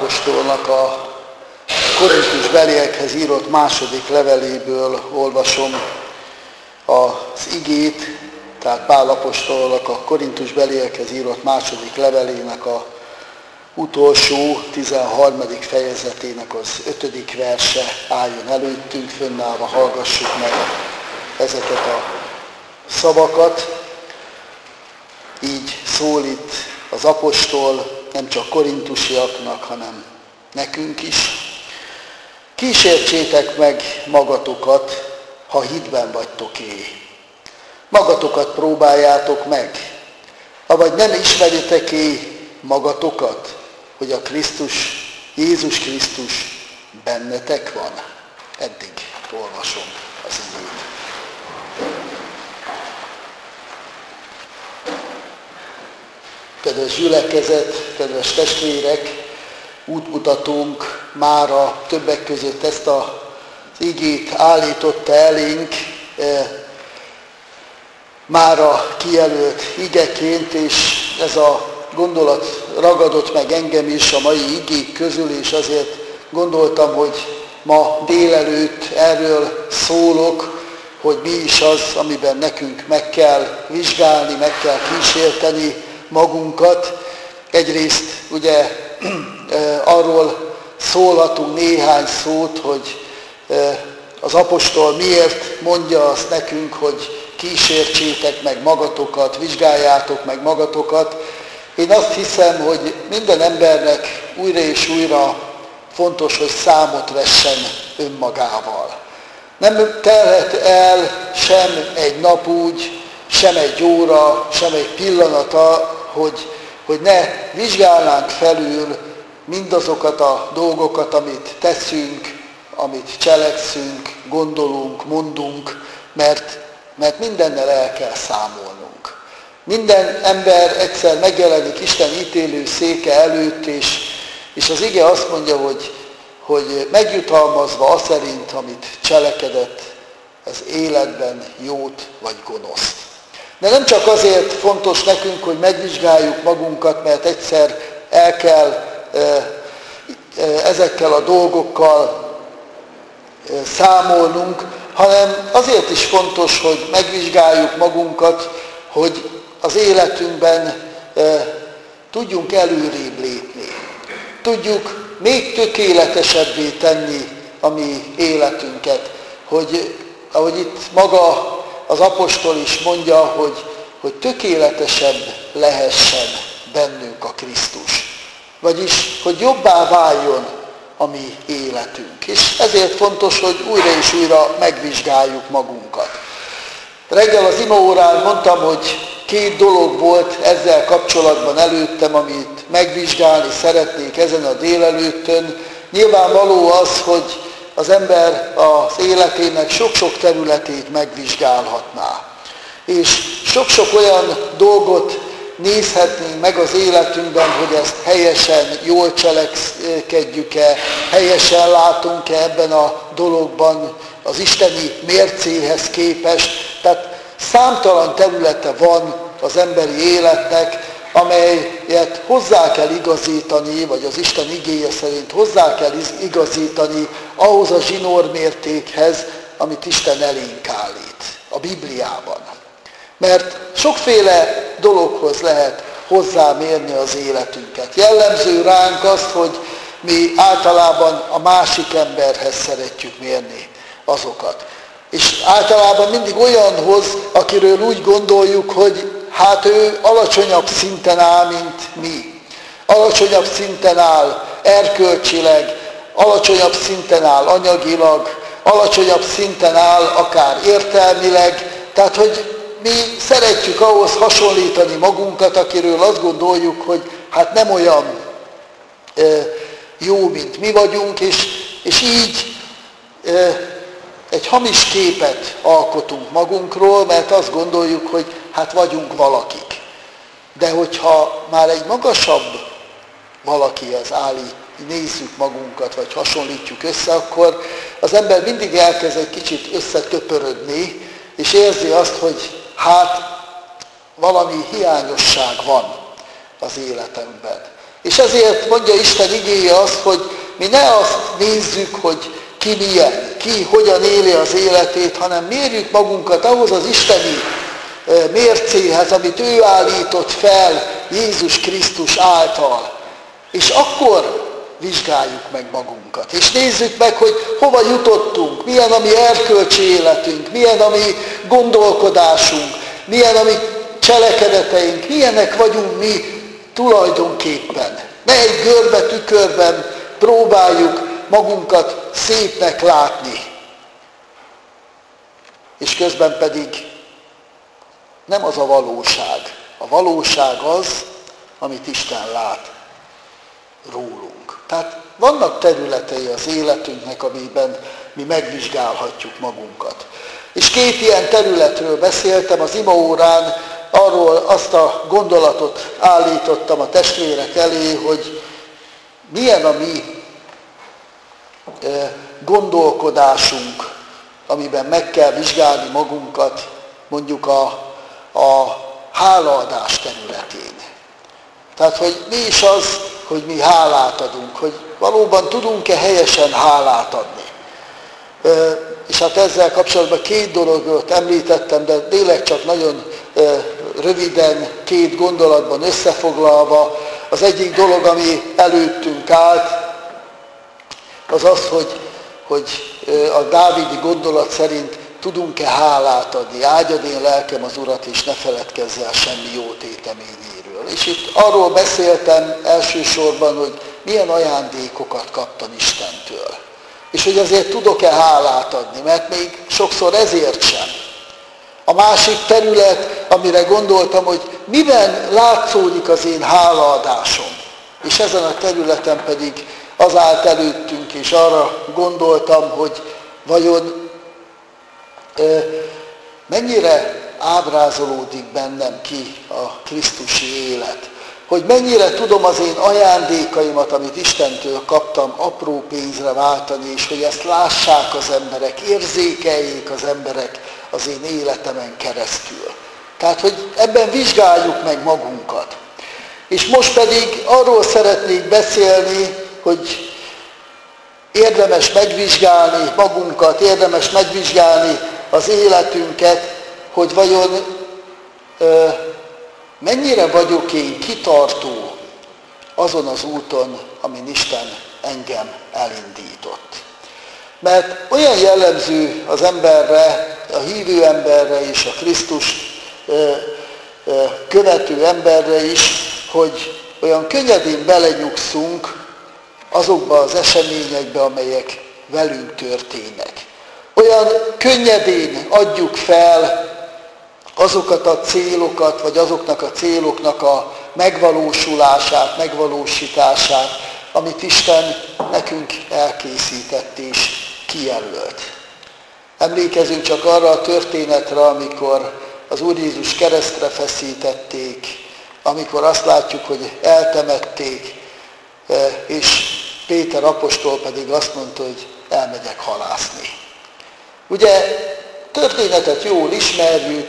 apostolnak a Korintus beliekhez írott második leveléből olvasom az igét, tehát Pál apostolnak a Korintus beliekhez írott második levelének a utolsó, 13. fejezetének az 5. verse álljon előttünk, fönnállva hallgassuk meg ezeket a szavakat. Így szól itt az apostol nem csak korintusiaknak, hanem nekünk is. Kísértsétek meg magatokat, ha hitben vagytok-é. Magatokat próbáljátok meg, avagy nem ismeritek-é magatokat, hogy a Krisztus, Jézus Krisztus bennetek van. Eddig olvasom az igét. Kedves gyülekezet, kedves testvérek, útmutatónk mára többek között ezt az igét állította elénk, mára kijelölt igeként, és ez a gondolat ragadott meg engem is a mai igék közül, és azért gondoltam, hogy ma délelőtt erről szólok, hogy mi is az, amiben nekünk meg kell vizsgálni, meg kell kísérteni magunkat. Egyrészt ugye arról szólhatunk néhány szót, hogy az apostol miért mondja azt nekünk, hogy kísértsétek meg magatokat, vizsgáljátok meg magatokat. Én azt hiszem, hogy minden embernek újra és újra fontos, hogy számot vessen önmagával. Nem telhet el sem egy nap úgy, sem egy óra, sem egy pillanata, hogy ne vizsgálnánk felül mindazokat a dolgokat, amit teszünk, amit cselekszünk, gondolunk, mondunk, mert mindennel el kell számolnunk. Minden ember egyszer megjelenik Isten ítélő széke előtt, és az ige azt mondja, hogy megjutalmazva az szerint, amit cselekedett az életben, jót vagy gonoszt. De nem csak azért fontos nekünk, hogy megvizsgáljuk magunkat, mert egyszer el kell ezekkel a dolgokkal számolnunk, hanem azért is fontos, hogy megvizsgáljuk magunkat, hogy az életünkben tudjunk előrébb lépni. Tudjuk még tökéletesebbé tenni a mi életünket, hogy ahogy itt maga az apostol is mondja, hogy tökéletesebb lehessen bennünk a Krisztus. Vagyis, hogy jobbá váljon a mi életünk. És ezért fontos, hogy újra és újra megvizsgáljuk magunkat. Reggel az imaórán mondtam, hogy 2 dolog volt ezzel kapcsolatban előttem, amit megvizsgálni szeretnék ezen a délelőttön. Nyilvánvaló az, hogy az ember az életének sok-sok területét megvizsgálhatná. És sok-sok olyan dolgot nézhetnénk meg az életünkben, hogy ezt helyesen, jól cselekedjük-e, helyesen látunk-e ebben a dologban az isteni mércéhez képest. Tehát számtalan területe van az emberi életnek, amelyet hozzá kell igazítani, vagy az Isten igéje szerint hozzá kell igazítani ahhoz a zsinórmértékhez, amit Isten elénk állít a Bibliában. Mert sokféle dologhoz lehet hozzámérni az életünket. Jellemző ránk azt, hogy mi általában a másik emberhez szeretjük mérni azokat. És általában mindig olyanhoz, akiről úgy gondoljuk, hogy hát ő alacsonyabb szinten áll, mint mi. Alacsonyabb szinten áll erkölcsileg, alacsonyabb szinten áll anyagilag, alacsonyabb szinten áll akár értelmileg. Tehát, hogy mi szeretjük ahhoz hasonlítani magunkat, akiről azt gondoljuk, hogy hát nem olyan jó, mint mi vagyunk, és így egy hamis képet alkotunk magunkról, mert azt gondoljuk, hogy hát vagyunk valakik. De hogyha már egy magasabb valakihez nézzük magunkat, vagy hasonlítjuk össze, akkor az ember mindig elkezd egy kicsit összetöpörödni, és érzi azt, hogy hát valami hiányosság van az életemben. És ezért mondja Isten igéje azt, hogy mi ne azt nézzük, hogy ki milyen, ki hogyan éli az életét, hanem mérjük magunkat ahhoz az isteni mércéhez, amit ő állított fel Jézus Krisztus által. És akkor vizsgáljuk meg magunkat. És nézzük meg, hogy hova jutottunk, milyen a mi erkölcsi életünk, milyen a mi gondolkodásunk, milyen a mi cselekedeteink, milyenek vagyunk mi tulajdonképpen. Ne egy görbe tükörben próbáljuk magunkat szépnek látni. És közben pedig nem az a valóság. A valóság az, amit Isten lát rólunk. Tehát vannak területei az életünknek, amiben mi megvizsgálhatjuk magunkat. És két ilyen területről beszéltem az imaórán, arról azt a gondolatot állítottam a testvérek elé, hogy milyen a mi gondolkodásunk, amiben meg kell vizsgálni magunkat, mondjuk a hálaadás területén. Tehát, hogy mi is az, hogy mi hálát adunk, hogy valóban tudunk-e helyesen hálát adni. És hát ezzel kapcsolatban két dologot említettem, de tényleg csak nagyon röviden, két gondolatban összefoglalva. Az egyik dolog, ami előttünk állt, az az, hogy a dávidi gondolat szerint tudunk-e hálát adni. Áldjad én lelkem az Urat, és ne feledkezz el semmi jó téteményéről. És itt arról beszéltem elsősorban, hogy milyen ajándékokat kaptam Istentől. És hogy azért tudok-e hálát adni, mert még sokszor ezért sem. A másik terület, amire gondoltam, hogy miben látszódik az én hálaadásom. És ezen a területen pedig az állt előttünk, és arra gondoltam, hogy vajon mennyire ábrázolódik bennem ki a krisztusi élet. Hogy mennyire tudom az én ajándékaimat, amit Istentől kaptam, apró pénzre váltani, és hogy ezt lássák az emberek, érzékeljék az emberek az én életemen keresztül. Tehát, hogy ebben vizsgáljuk meg magunkat. És most pedig arról szeretnék beszélni, hogy érdemes megvizsgálni magunkat, érdemes megvizsgálni az életünket, hogy vajon mennyire vagyok én kitartó azon az úton, amin Isten engem elindított. Mert olyan jellemző az emberre, a hívő emberre és a Krisztus követő emberre is, hogy olyan könnyedén belenyugszunk azokba az eseményekbe, amelyek velünk történnek. Olyan könnyedén adjuk fel azokat a célokat, vagy azoknak a céloknak a megvalósulását, megvalósítását, amit Isten nekünk elkészített és kijelölt. Emlékezünk csak arra a történetre, amikor az Úr Jézus keresztre feszítették, amikor azt látjuk, hogy eltemették, és Péter apostol pedig azt mondta, hogy elmegyek halászni. Ugye történetet jól ismerjük,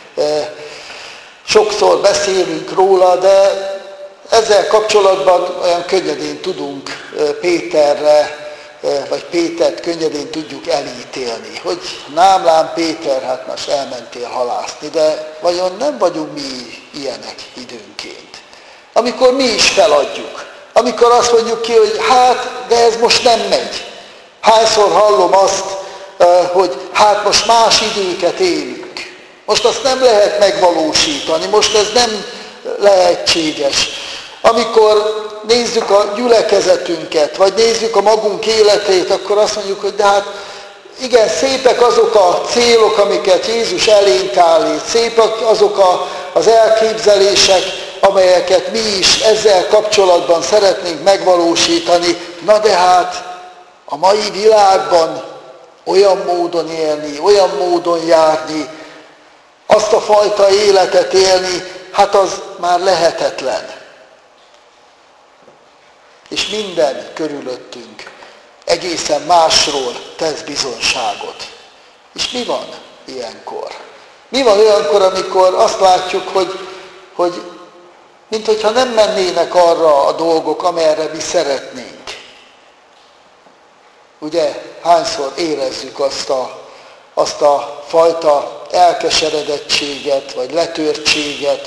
sokszor beszélünk róla, de ezzel kapcsolatban olyan könnyedén tudunk Péterre, vagy Pétert könnyedén tudjuk elítélni, hogy lám Péter, hát most elmentél halászni, de vajon nem vagyunk mi ilyenek időnként? Amikor mi is feladjuk, amikor azt mondjuk ki, hogy hát, de ez most nem megy. Hányszor hallom azt, hogy hát most más időket élünk. Most azt nem lehet megvalósítani, most ez nem lehetséges. Amikor nézzük a gyülekezetünket, vagy nézzük a magunk életét, akkor azt mondjuk, hogy de hát igen, szépek azok a célok, amiket Jézus elénk állít, szépek azok az elképzelések, amelyeket mi is ezzel kapcsolatban szeretnénk megvalósítani. Na de hát a mai világban olyan módon élni, olyan módon járni, azt a fajta életet élni, hát az már lehetetlen. És minden körülöttünk egészen másról tesz bizonyságot. És mi van ilyenkor? Mi van olyankor, amikor azt látjuk, hogy mint hogyha nem mennének arra a dolgok, amerre mi szeretnénk. Ugye hányszor érezzük azt a fajta elkeseredettséget, vagy letörtséget,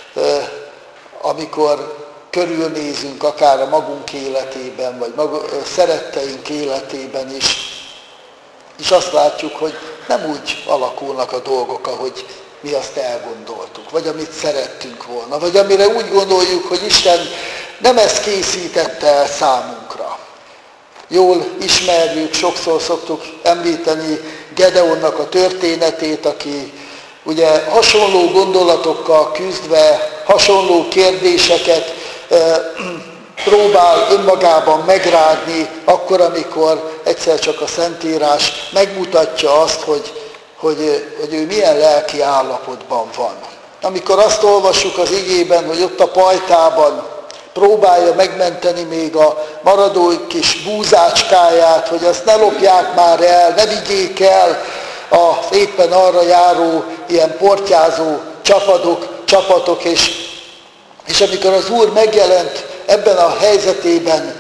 amikor körülnézünk akár a magunk életében, vagy szeretteink életében is, és azt látjuk, hogy nem úgy alakulnak a dolgok, ahogy mi azt elgondoltuk, vagy amit szerettünk volna, vagy amire úgy gondoljuk, hogy Isten nem ezt készítette el számunkra. Jól ismerjük, sokszor szoktuk említeni Gedeonnak a történetét, aki ugye hasonló gondolatokkal küzdve, hasonló kérdéseket próbál önmagában megrádni, akkor, amikor egyszer csak a Szentírás megmutatja azt, hogy ő milyen lelki állapotban van. Amikor azt olvassuk az igében, hogy ott a pajtában próbálja megmenteni még a maradó kis búzácskáját, hogy azt ne lopják már el, ne vigyék el az éppen arra járó ilyen portyázó csapatok, és amikor az Úr megjelent ebben a helyzetében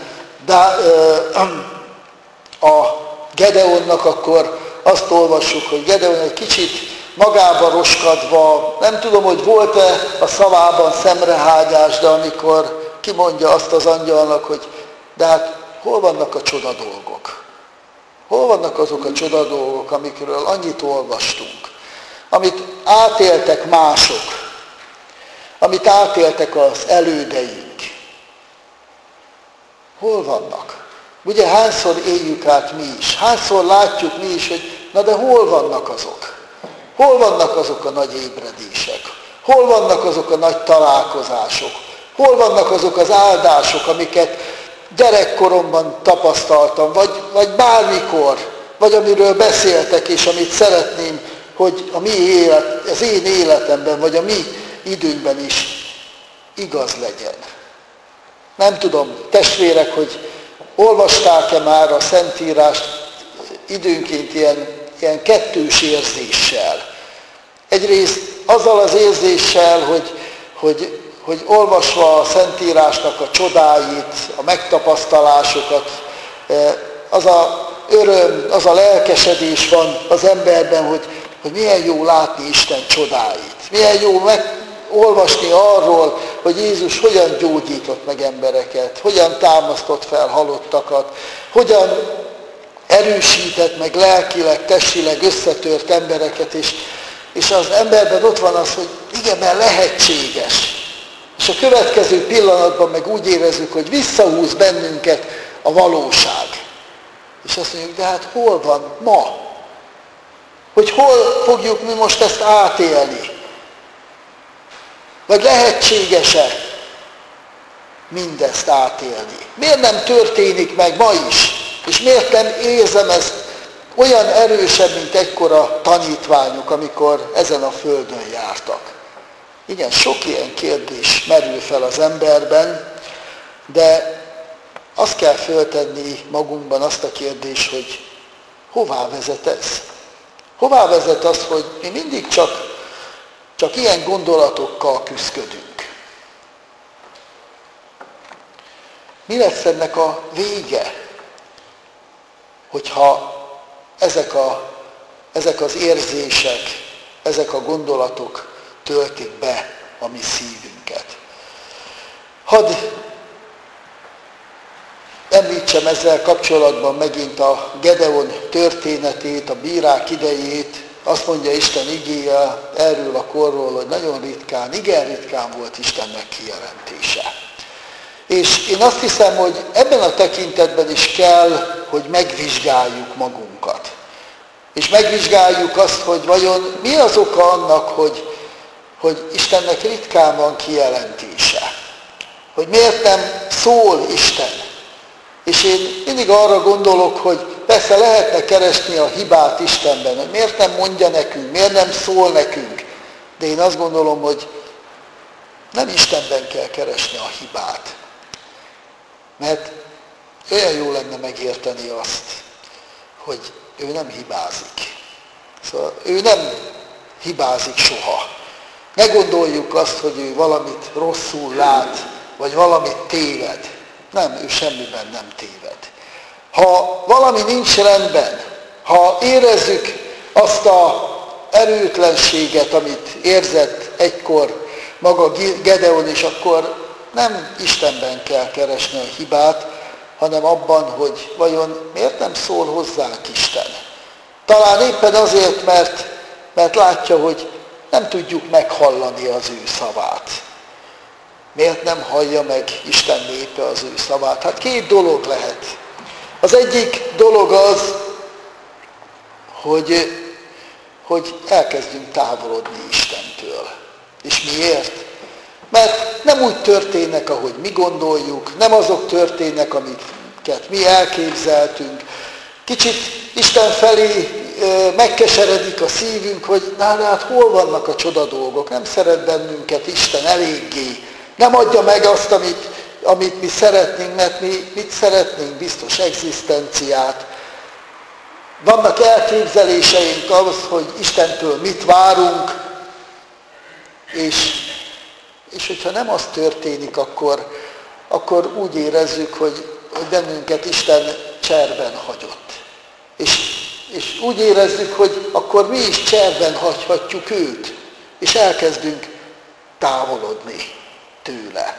a Gedeonnak, akkor azt olvassuk, hogy Gedeon egy kicsit magába roskadva, nem tudom, hogy volt-e a szavában szemrehányás, de amikor kimondja azt az angyalnak, hogy de hát hol vannak a csodadolgok? Hol vannak azok a csodadolgok, amikről annyit olvastunk, amit átéltek mások, amit átéltek az elődeink? Hol vannak? Ugye hányszor éljük át mi is? Hányszor látjuk mi is, hogy na de hol vannak azok? Hol vannak azok a nagy ébredések? Hol vannak azok a nagy találkozások? Hol vannak azok az áldások, amiket gyerekkoromban tapasztaltam, vagy bármikor, vagy amiről beszéltek, és amit szeretném, hogy az én életemben, vagy a mi időnkben is igaz legyen. Nem tudom, testvérek, hogy olvasták-e már a Szentírást időnként ilyen kettős érzéssel. Egyrészt azzal az érzéssel, hogy olvasva a Szentírásnak a csodáit, a megtapasztalásokat, az a öröm, az a lelkesedés van az emberben, hogy milyen jó látni Isten csodáit. Milyen jó olvasni arról, hogy Jézus hogyan gyógyított meg embereket, hogyan támasztott fel halottakat, hogyan erősített meg lelkileg, testileg összetört embereket, és az emberben ott van az, hogy igen, mert lehetséges. És a következő pillanatban meg úgy érezzük, hogy visszahúz bennünket a valóság. És azt mondjuk, de hát hol van ma? Hogy hol fogjuk mi most ezt átélni? Vagy lehetséges-e mindezt átélni? Miért nem történik meg ma is? És miért nem érzem ezt olyan erősebb, mint egykor a tanítványok, amikor ezen a földön jártak? Igen, sok ilyen kérdés merül fel az emberben, de azt kell föltenni magunkban azt a kérdést, hogy hová vezet ez? Hová vezet az, hogy mi mindig csak ilyen gondolatokkal küzdködünk? Mi lesz ennek a vége, hogyha ezek az érzések, ezek a gondolatok töltik be a mi szívünket? Hadd említsem ezzel kapcsolatban megint a Gedeon történetét, a bírák idejét. Azt mondja Isten igéje erről a korról, hogy nagyon ritkán, igen ritkán volt Istennek kijelentése. És én azt hiszem, hogy ebben a tekintetben is kell, hogy megvizsgáljuk magunkat. És megvizsgáljuk azt, hogy vajon mi az oka annak, hogy Istennek ritkán van kijelentése. Hogy miért nem szól Isten. És én mindig arra gondolok, hogy persze lehetne keresni a hibát Istenben, hogy miért nem mondja nekünk, miért nem szól nekünk. De én azt gondolom, hogy nem Istenben kell keresni a hibát. Mert olyan jó lenne megérteni azt, hogy ő nem hibázik. Szóval ő nem hibázik soha. Ne gondoljuk azt, hogy ő valamit rosszul lát, vagy valamit téved. Nem, ő semmiben nem téved. Ha valami nincs rendben, ha érezzük azt az erőtlenséget, amit érzett egykor maga Gedeon is, akkor nem Istenben kell keresni a hibát, hanem abban, hogy vajon miért nem szól hozzánk Isten. Talán éppen azért, mert látja, hogy nem tudjuk meghallani az ő szavát. Miért nem hallja meg Isten népe az ő szavát? Hát két dolog lehet. Az egyik dolog az, hogy elkezdjünk távolodni Istentől. És miért? Mert nem úgy történnek, ahogy mi gondoljuk, nem azok történnek, amiket mi elképzeltünk. Kicsit Isten felé megkeseredik a szívünk, hogy hát hol vannak a csoda dolgok, nem szeret bennünket Isten eléggé, nem adja meg azt, amit mi szeretnénk, mert mi mit szeretnénk, biztos egzisztenciát. Vannak elképzeléseink ahhoz, hogy Istentől mit várunk, és hogyha nem az történik, akkor úgy érezzük, hogy bennünket Isten cserben hagyott. És úgy érezzük, hogy akkor mi is cserben hagyhatjuk őt, és elkezdünk távolodni tőle.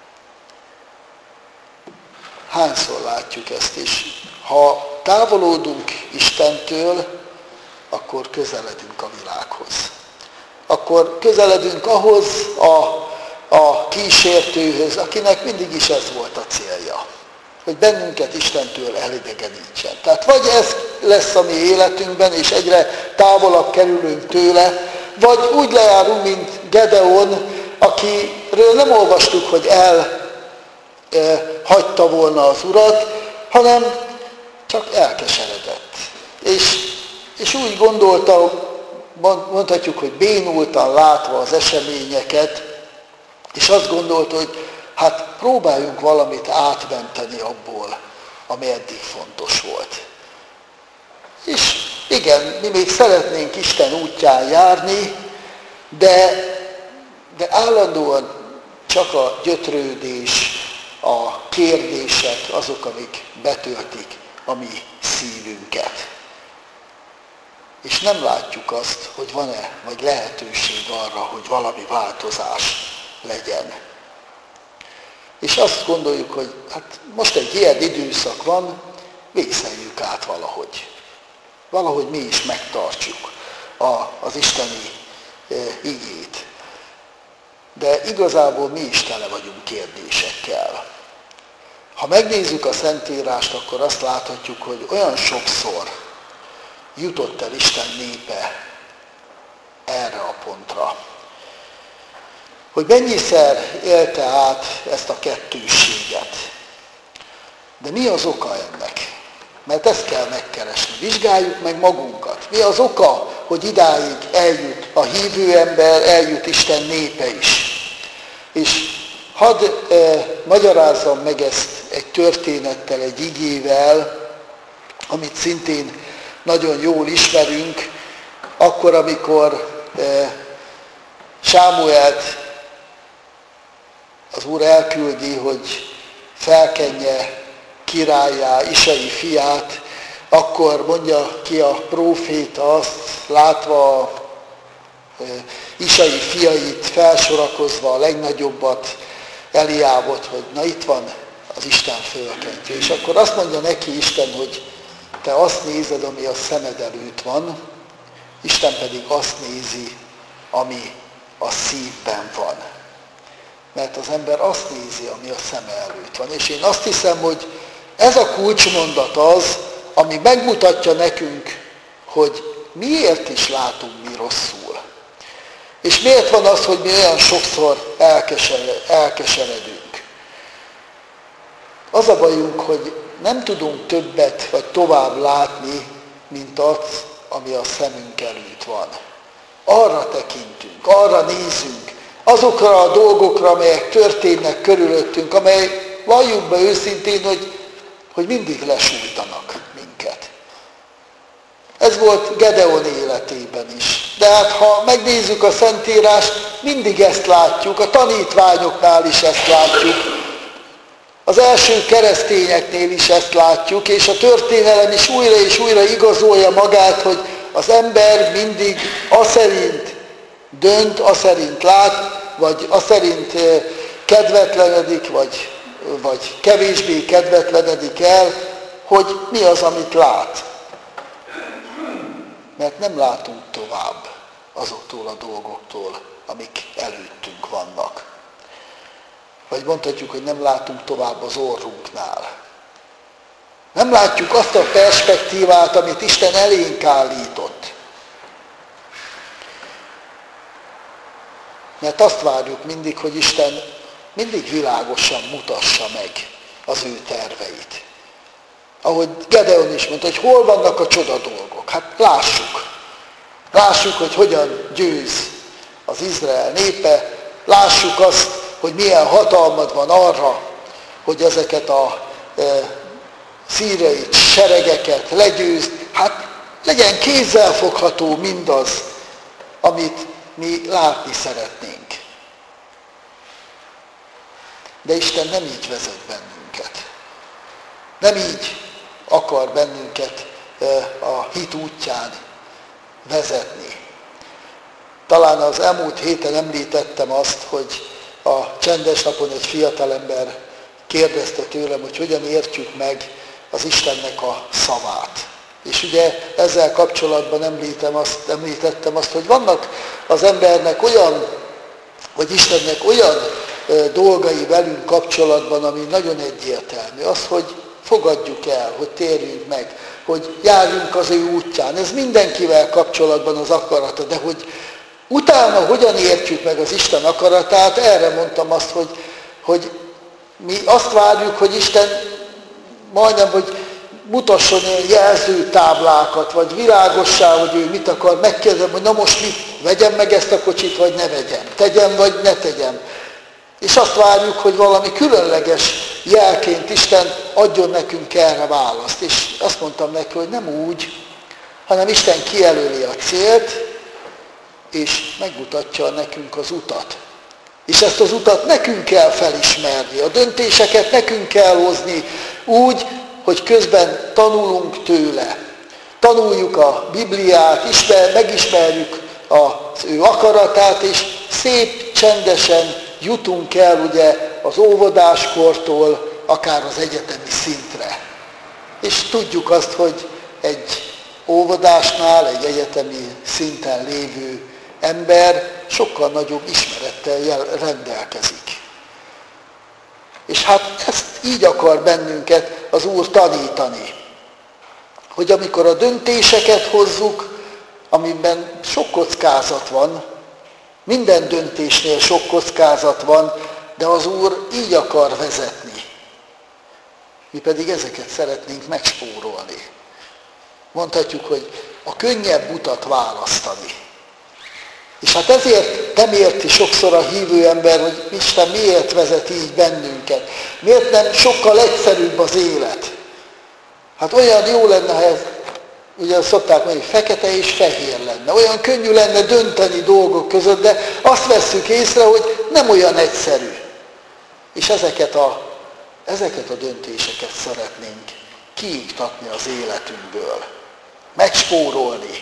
Hányszor látjuk ezt is? Ha távolodunk Istentől, akkor közeledünk a világhoz. Akkor közeledünk ahhoz a kísértőhöz, akinek mindig is ez volt a célja. Hogy bennünket Istentől elidegenítsen. Tehát vagy ez lesz a mi életünkben, és egyre távolabb kerülünk tőle, vagy úgy lejárunk, mint Gedeon, akiről nem olvastuk, hogy elhagyta volna az Urat, hanem csak elkeseredett. És úgy gondolta, mondhatjuk, hogy bénultan látva az eseményeket, és azt gondolta, hogy hát próbáljunk valamit átmenteni abból, ami eddig fontos volt. És igen, mi még szeretnénk Isten útján járni, de állandóan csak a gyötrődés, a kérdések azok, amik betöltik a mi szívünket. És nem látjuk azt, hogy van-e vagy lehetőség arra, hogy valami változás legyen. És azt gondoljuk, hogy hát most egy ilyen időszak van, vészeljük át valahogy. Valahogy mi is megtartsuk az isteni igét. De igazából mi is tele vagyunk kérdésekkel. Ha megnézzük a Szentírást, akkor azt láthatjuk, hogy olyan sokszor jutott el Isten népe erre a pontra. Hogy mennyiszer élte át ezt a kettősséget. De mi az oka ennek? Mert ezt kell megkeresni. Vizsgáljuk meg magunkat. Mi az oka, hogy idáig eljut a hívő ember, eljut Isten népe is. És hadd magyarázzam meg ezt egy történettel, egy igével, amit szintén nagyon jól ismerünk, akkor, amikor Sámuelt az Úr elküldi, hogy felkenje királlyá Isai fiát, akkor mondja ki a próféta azt, látva Isai fiait felsorakozva, a legnagyobbat, Eliábot, hogy na itt van az Isten fölkentő. És akkor azt mondja neki Isten, hogy te azt nézed, ami a szemed előtt van, Isten pedig azt nézi, ami a szívben van. Mert az ember azt nézi, ami a szeme előtt van. És én azt hiszem, hogy ez a kulcsmondat az, ami megmutatja nekünk, hogy miért is látunk mi rosszul. És miért van az, hogy mi olyan sokszor elkeseredünk. Az a bajunk, hogy nem tudunk többet vagy tovább látni, mint az, ami a szemünk előtt van. Arra tekintünk, arra nézünk, azokra a dolgokra, amelyek történnek körülöttünk, amelyek, valljuk be őszintén, hogy mindig lesújtanak minket. Ez volt Gedeon életében is. De hát ha megnézzük a Szentírást, mindig ezt látjuk, a tanítványoknál is ezt látjuk, az első keresztényeknél is ezt látjuk, és a történelem is újra és újra igazolja magát, hogy az ember mindig aszerint dönt, aszerint lát, vagy aszerint kedvetlenedik, vagy kevésbé kedvetlenedik el, hogy mi az, amit lát. Mert nem látunk tovább azoktól a dolgoktól, amik előttünk vannak. Vagy mondhatjuk, hogy nem látunk tovább az orrunknál. Nem látjuk azt a perspektívát, amit Isten elénk állított. Mert azt várjuk mindig, hogy Isten mindig világosan mutassa meg az ő terveit. Ahogy Gedeon is mondta, hogy hol vannak a csoda dolgok. Hát lássuk. Lássuk, hogy hogyan győz az Izrael népe. Lássuk azt, hogy milyen hatalmad van arra, hogy ezeket a szíriai seregeket legyőzd. Hát legyen kézzelfogható mindaz, amit mi látni szeretnénk. De Isten nem így vezet bennünket. Nem így akar bennünket a hit útján vezetni. Talán az elmúlt héten említettem azt, hogy a csendes napon egy fiatalember kérdezte tőlem, hogy hogyan értjük meg az Istennek a szavát. És ugye ezzel kapcsolatban említettem azt, hogy vannak az embernek olyan, vagy Istennek olyan dolgai velünk kapcsolatban, ami nagyon egyértelmű. Az, hogy fogadjuk el, hogy térjünk meg, hogy járjunk az ő útján. Ez mindenkivel kapcsolatban az akarata, de hogy utána hogyan értjük meg az Isten akaratát, erre mondtam azt, hogy mi azt várjuk, hogy Isten majdnem, hogy mutasson ilyen jelzőtáblákat, vagy világossá, hogy ő mit akar, megkérdezem, hogy na most mit, vegyem meg ezt a kocsit, vagy ne vegyem, tegyem, vagy ne tegyem. És azt várjuk, hogy valami különleges jelként Isten adjon nekünk erre választ. És azt mondtam neki, hogy nem úgy, hanem Isten kijelöli a célt, és megmutatja nekünk az utat. És ezt az utat nekünk kell felismerni, a döntéseket nekünk kell hozni úgy, hogy közben tanulunk tőle. Tanuljuk a Bibliát, megismerjük az ő akaratát, és szép, csendesen jutunk el ugye az óvodáskortól akár az egyetemi szintre. És tudjuk azt, hogy egy óvodásnál, egy egyetemi szinten lévő ember sokkal nagyobb ismerettel rendelkezik. És hát ezt így akar bennünket az Úr tanítani. Hogy amikor a döntéseket hozzuk, amiben sok kockázat van, minden döntésnél sok kockázat van, de az Úr így akar vezetni. Mi pedig ezeket szeretnénk megspórolni. Mondhatjuk, hogy a könnyebb utat választani. És hát ezért nem érti sokszor a hívő ember, hogy Isten miért vezet így bennünket. Miért nem sokkal egyszerűbb az élet? Hát olyan jó lenne, ha ez, ugye szokták mondani, hogy fekete és fehér lenne. Olyan könnyű lenne dönteni dolgok között, de azt vesszük észre, hogy nem olyan egyszerű. És ezeket a döntéseket szeretnénk kiiktatni az életünkből. Megspórolni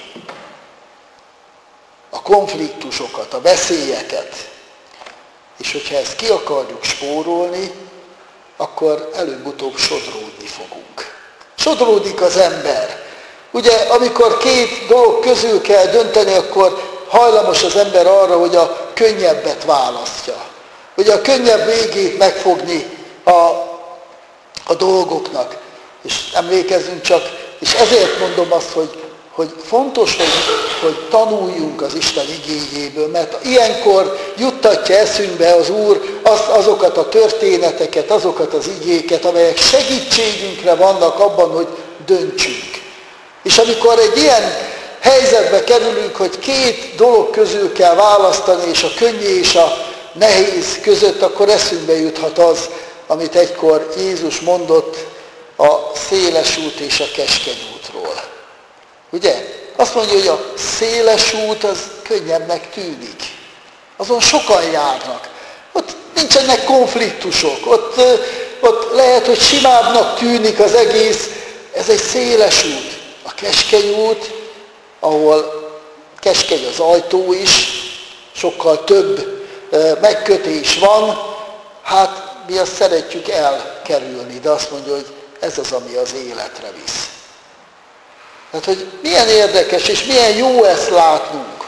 a konfliktusokat, a veszélyeket. És hogyha ezt ki akarjuk spórolni, akkor előbb-utóbb sodródni fogunk. Sodródik az ember. Ugye, amikor két dolog közül kell dönteni, akkor hajlamos az ember arra, hogy a könnyebbet választja. Hogy a könnyebb végét megfogni a dolgoknak. És emlékezzünk csak, és ezért mondom azt, hogy fontos, hogy tanuljunk az Isten igéjéből, mert ilyenkor juttatja eszünkbe az Úr azokat a történeteket, azokat az igéket, amelyek segítségünkre vannak abban, hogy döntsünk. És amikor egy ilyen helyzetbe kerülünk, hogy két dolog közül kell választani, és a könnyű és a nehéz között, akkor eszünkbe juthat az, amit egykor Jézus mondott a széles út és a keskeny útról. Ugye? Azt mondja, hogy a széles út az könnyebbnek tűnik. Azon sokan járnak. Ott nincsenek konfliktusok, ott lehet, hogy simábbnak tűnik az egész. Ez egy széles út. A keskeny út, ahol keskeny az ajtó is, sokkal több megkötés van, hát mi azt szeretjük elkerülni, de azt mondja, hogy ez az, ami az életre visz. Tehát, hogy milyen érdekes és milyen jó ezt látnunk,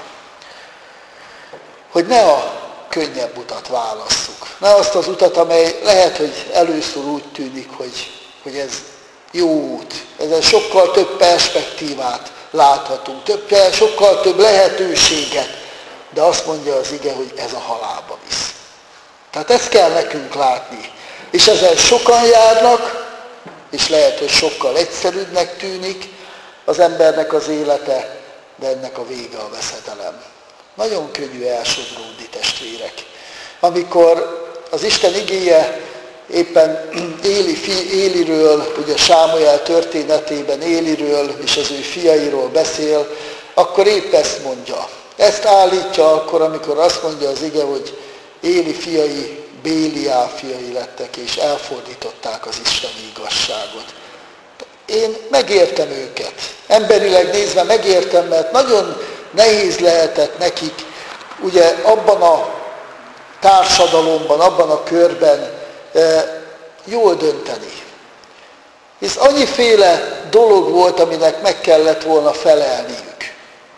hogy ne a könnyebb utat válasszuk. Ne azt az utat, amely lehet, hogy először úgy tűnik, hogy ez jó út. Ezen sokkal több perspektívát láthatunk, sokkal több lehetőséget, de azt mondja az ige, hogy ez a halálba visz. Tehát ezt kell nekünk látni. És ezen sokan járnak, és lehet, hogy sokkal egyszerűbbnek tűnik az embernek az élete, de ennek a vége a veszedelem. Nagyon könnyű elsodródni, testvérek. Amikor az Isten igéje éppen Éliről, ugye Sámuel történetében Éliről és az ő fiairól beszél, akkor épp ezt mondja. Ezt állítja akkor, amikor azt mondja az ige, hogy Éli fiai Béliá fiai lettek, és elfordították az isteni igazságot. Én megértem őket. Emberileg nézve megértem, mert nagyon nehéz lehetett nekik ugye abban a társadalomban, abban a körben jól dönteni. Hisz annyiféle dolog volt, aminek meg kellett volna felelniük.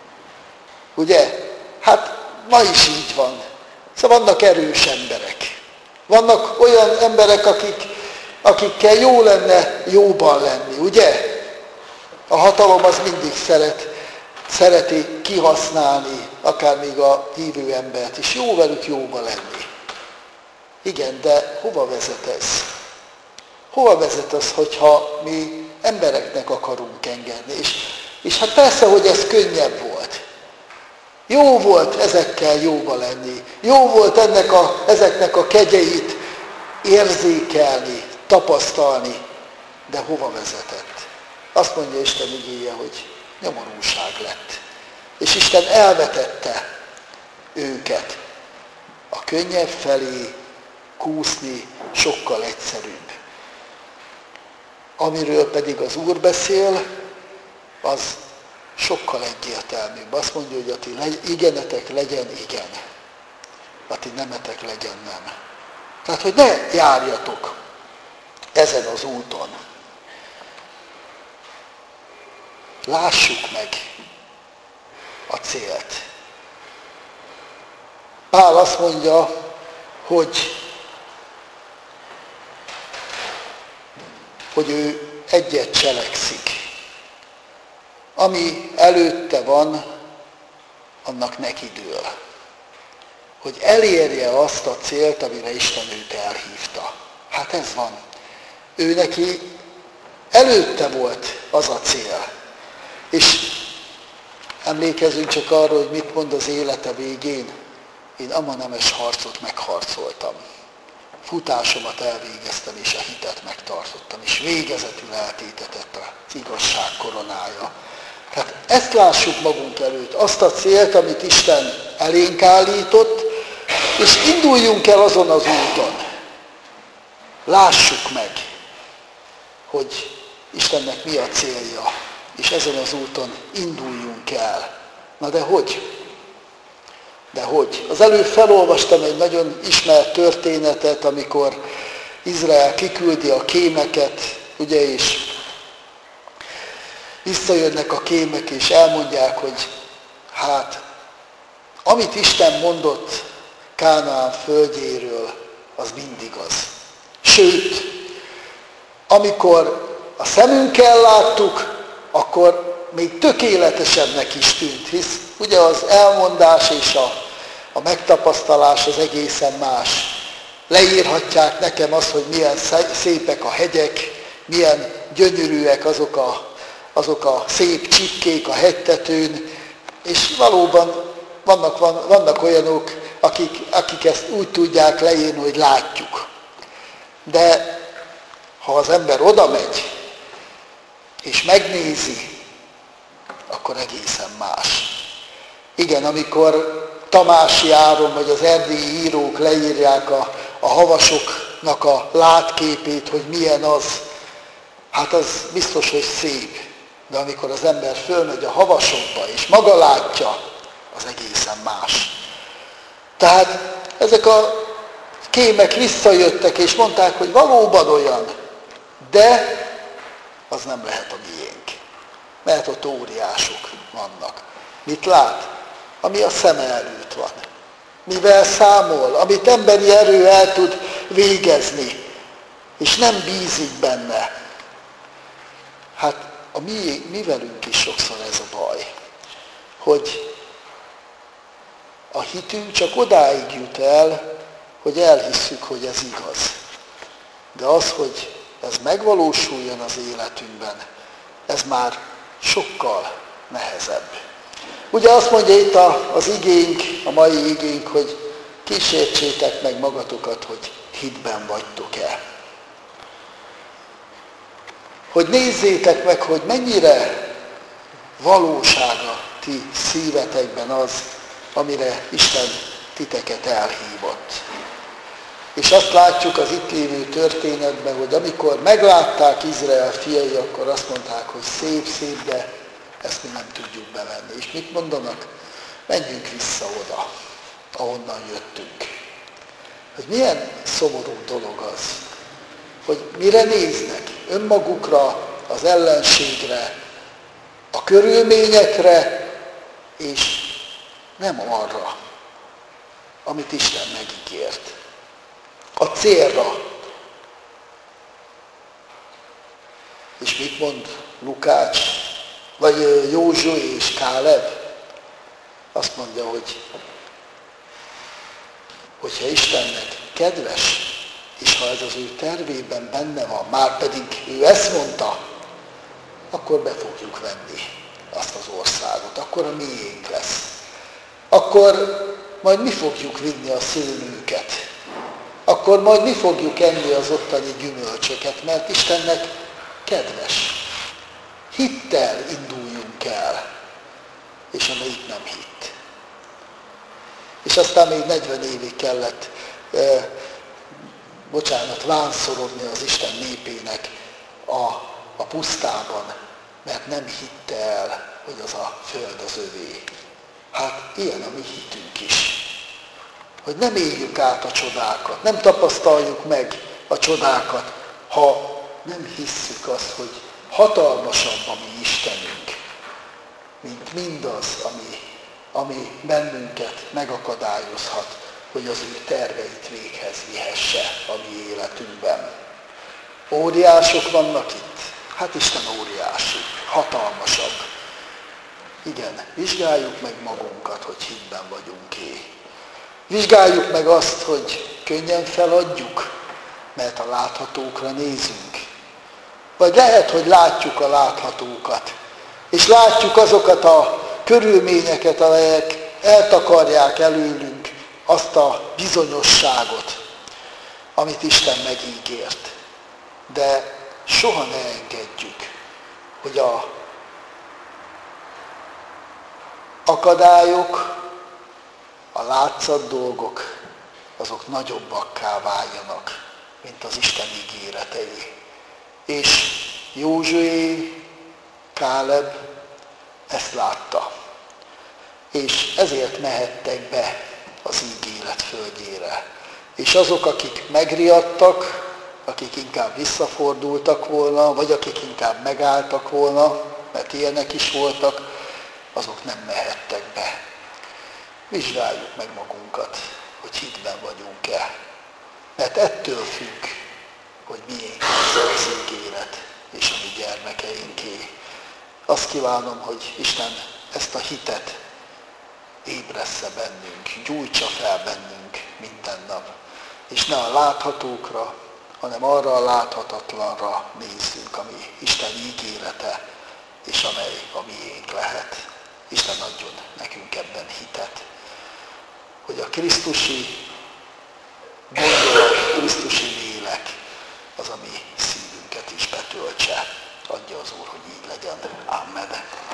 Ugye? Hát ma is így van. Szóval vannak erős emberek. Vannak olyan emberek, akikkel jó lenne jóban lenni, ugye? A hatalom az mindig szereti kihasználni, akár még a hívő embert is. Jó velük jóba lenni. Igen, de hova vezet ez? Hova vezet az, hogyha mi embereknek akarunk engedni? És hát persze, hogy ez könnyebb volt. Jó volt ezekkel jóba lenni. Jó volt ezeknek a kegyeit érzékelni, tapasztalni. De hova vezetett? Azt mondja Isten igéje, hogy nyomorúság lett. És Isten elvetette őket. A könnyebb felé kúszni sokkal egyszerűbb. Amiről pedig az Úr beszél, az sokkal egyértelműbb. Azt mondja, hogy a ti igenetek legyen igen, a ti nemetek legyen nem. Tehát, hogy ne járjatok ezen az úton. Lássuk meg a célt. Pál azt mondja, hogy ő egyet cselekszik. Ami előtte van, annak neki dől. Hogy elérje azt a célt, amire Isten őt elhívta. Hát ez van. Ő neki előtte volt az a cél. És emlékezzünk csak arra, hogy mit mond az élete végén. Én ama nemes harcot megharcoltam. Futásomat elvégeztem, és a hitet megtartottam, és végezetül eltétetett az igazság koronája. Tehát ezt lássuk magunk előtt, azt a célt, amit Isten elénk állított, és induljunk el azon az úton. Lássuk meg, hogy Istennek mi a célja, és ezen az úton induljunk el. Na de hogy? De hogy? Az előbb felolvastam egy nagyon ismert történetet, amikor Izrael kiküldi a kémeket, ugye, és visszajönnek a kémek, és elmondják, hogy hát, amit Isten mondott Kánaán földjéről, az mindig az. Sőt, amikor a szemünkkel láttuk, akkor még tökéletesebbnek is tűnt, hisz ugye az elmondás és a megtapasztalás az egészen más. Leírhatják nekem azt, hogy milyen szépek a hegyek, milyen gyönyörűek azok a szép csipkék a hegytetőn, és valóban vannak olyanok, akik ezt úgy tudják leírni, hogy látjuk. De ha az ember oda megy, és megnézi, akkor egészen más. Igen, amikor Tamási Áron vagy az erdélyi írók leírják a havasoknak a látképét, hogy milyen az, hát az biztos, hogy szép. De amikor az ember fölmegy a havasokba, és maga látja, az egészen más. Tehát ezek a kémek visszajöttek, és mondták, hogy valóban olyan, de az nem lehet a miénk. Mert ott óriások vannak. Mit lát? Ami a szeme előtt van. Mivel számol, amit emberi erő el tud végezni, és nem bízik benne. Hát mi velünk is sokszor ez a baj, hogy a hitünk csak odáig jut el, hogy elhisszük, hogy ez igaz. De az, hogy ez megvalósuljon az életünkben, ez már sokkal nehezebb. Ugye azt mondja itt az igénk, a mai igénk, hogy kísértsétek meg magatokat, hogy hitben vagytok-e. Hogy nézzétek meg, hogy mennyire valósága ti szívetekben az, amire Isten titeket elhívott. És azt látjuk az itt lévő történetben, hogy amikor meglátták Izrael fiai, akkor azt mondták, hogy szép, de ezt mi nem tudjuk bevenni. És mit mondanak? Menjünk vissza oda, ahonnan jöttünk. Hogy milyen szomorú dolog az, hogy mire néznek? Önmagukra, az ellenségre, a körülményekre, és nem arra, amit Isten megígért. A célra. És mit mond Lukács, vagy Józsué és Káleb? Azt mondja, hogyha Istennek kedves, és ha ez az ő tervében benne van, már pedig ő ezt mondta, akkor be fogjuk venni azt az országot, akkor a miénk lesz. Akkor majd mi fogjuk vinni a szőlőket. Akkor majd mi fogjuk enni az ottani gyümölcsöket, mert Istennek kedves. Hittel induljunk el, és amelyik nem hitt. És aztán még 40 évig kellett, vánszorodni az Isten népének a pusztában, mert nem hitte el, hogy az a föld az övé. Hát ilyen a mi hitünk is. Hogy nem éljük át a csodákat, nem tapasztaljuk meg a csodákat, ha nem hisszük azt, hogy hatalmasabb a mi Istenünk, mint mindaz, ami bennünket megakadályozhat, hogy az ő terveit véghez vihesse a mi életünkben. Óriások vannak itt? Hát Isten óriási, hatalmasabb. Igen, vizsgáljuk meg magunkat, hogy hitben vagyunk-e. Vizsgáljuk meg azt, hogy könnyen feladjuk, mert a láthatókra nézünk. Vagy lehet, hogy látjuk a láthatókat, és látjuk azokat a körülményeket, amelyek eltakarják előlünk azt a bizonyosságot, amit Isten megígért. De soha ne engedjük, hogy a akadályok, a látszat dolgok, azok nagyobbakká váljanak, mint az Isten ígéretei. És Józsué, Káleb ezt látta. És ezért mehettek be az ígéret földjére. És azok, akik megriadtak, akik inkább visszafordultak volna, vagy akik inkább megálltak volna, mert ilyenek is voltak, azok nem mehettek be. Vizsgáljuk meg magunkat, hogy hitben vagyunk-e. Mert ettől függ, hogy miénk az ígéret és a mi gyermekeinké. Azt kívánom, hogy Isten ezt a hitet ébressze bennünk, gyújtsa fel bennünk minden nap. És ne a láthatókra, hanem arra a láthatatlanra nézzünk, ami Isten ígérete, és amely a miénk lehet. Isten adjon nekünk ebben hitet, hogy a krisztusi gondolat, krisztusi lélek az, ami szívünket is betöltse. Adja az Úr, hogy így legyen. Amen.